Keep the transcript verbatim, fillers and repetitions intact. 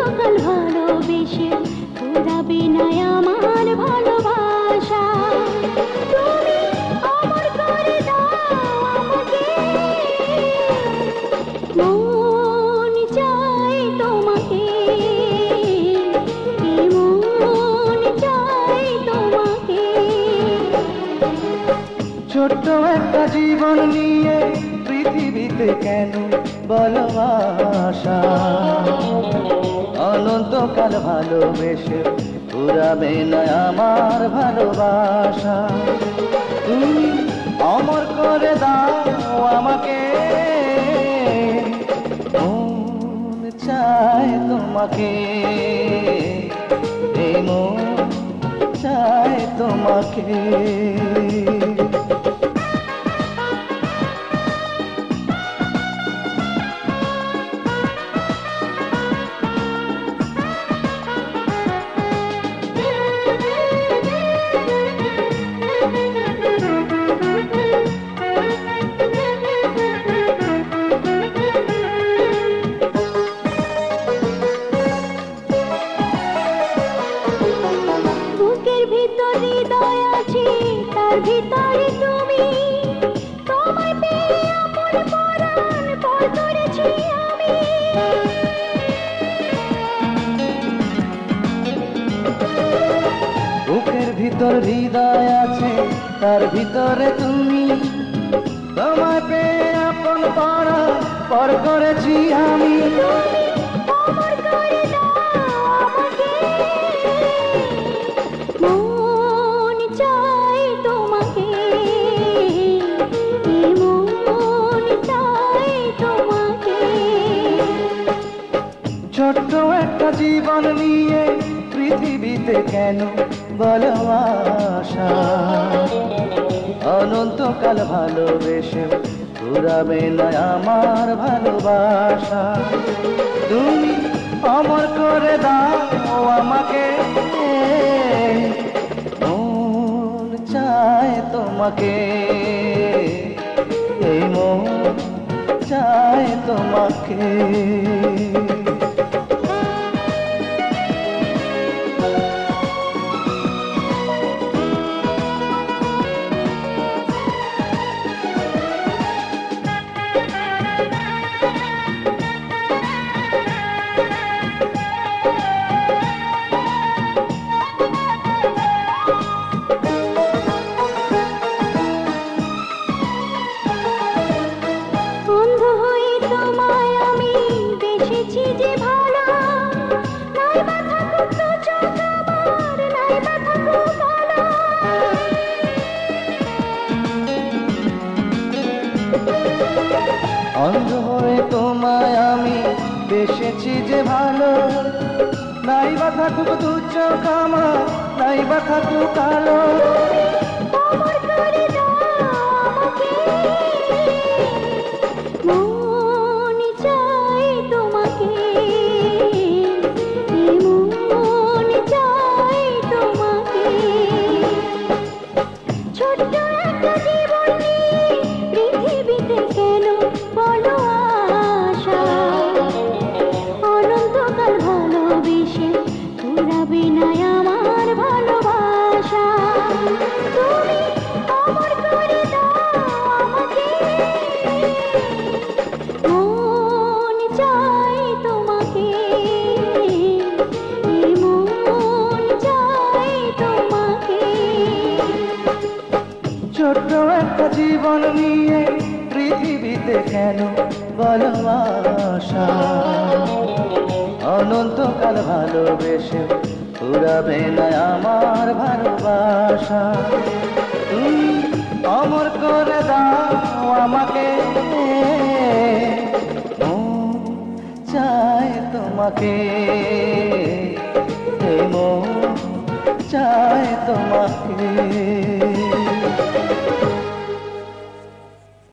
কাল ভালোবেসে ফুরাবে না আমার ভালোবাসা। তুমি অমর করে দাও আমাকে, মন চায় তোমাকে, মন চায় তোমাকে। ছোট্ট একটা জীবন নিয়ে পৃথিবীতে কেন বলো আশা, অনন্তকাল ভালোবেসে ফুরাবে না আমার ভালোবাসা। তুমি অমর করে দাও আমাকে, মন চায় তোমাকে, এই মন চায় তোমাকে। ভিতরে তুমি, তোমায় পেয়ে আপন পরাণ পর করেছি আমি। বুকের ভিতর হৃদয় আছে, তার ভিতরে তুমি, তোমায় পেয়ে আপন পরাণ পর করেছি আমি। অমর করে দাও আমাকে, মন চায় তোমাকে, মন চায় তোমাকে। ছোট্ট একটা জীবন নিয়ে পৃথিবীতে কেন বলো আশা, অনন্তকাল ভালোবেসে ফুরাবে না আমার ভালোবাসা। তুমি অমর করে দাও আমাকে, মন চায় তোমাকে, এই মন চায় তোমাকে। অন্ধ হয়ে তোমায় আমি বেসেছি যে ভালো, নাই বা থাকুক দু চোখ আমার, নাই বা থাকুক কালো। অমর করে দাও আমাকে, মন চায় তোমাকে, মন চায় তোমাকে। ছোট্ট একটা জীবন নিয়ে পৃথিবীতে কেন বলো আশা, অনন্তকাল ভালোবেসে ফুরাবে না আমার ভালোবাসা। তুমি অমর করে দাও আমাকে, মন চায় তোমাকে, মন চায় তোমাকে। ছোট্ট একটা জীবন নিয়ে পৃথিবীতে কেন বলো আশা, অনন্তকাল ভালোবেসে ফুরাবে না আমার ভালোবাসা। তুমি অমর করে দাও আমাকে, মন চায় তোমাকে, এই মন চায় তোমাকে।